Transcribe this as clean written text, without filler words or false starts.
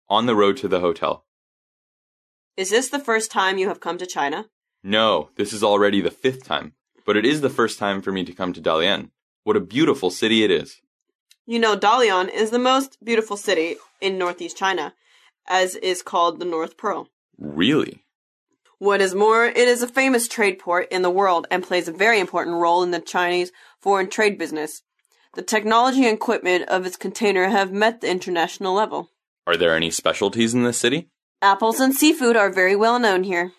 on the road to the hotel. Is this the first time you have come to China? No, this is already the 5th time, but it is the first time for me to come to Dalian. What a beautiful city it is. You know, Dalian is the most beautiful city in northeast China, as is called the North Pearl. Really? What is more, it is a famous trade port in the world and plays a very important role in the Chinese foreign trade business. The technology and equipment of its container have met the international level. Are there any specialties in this city? Apples and seafood are very well known here.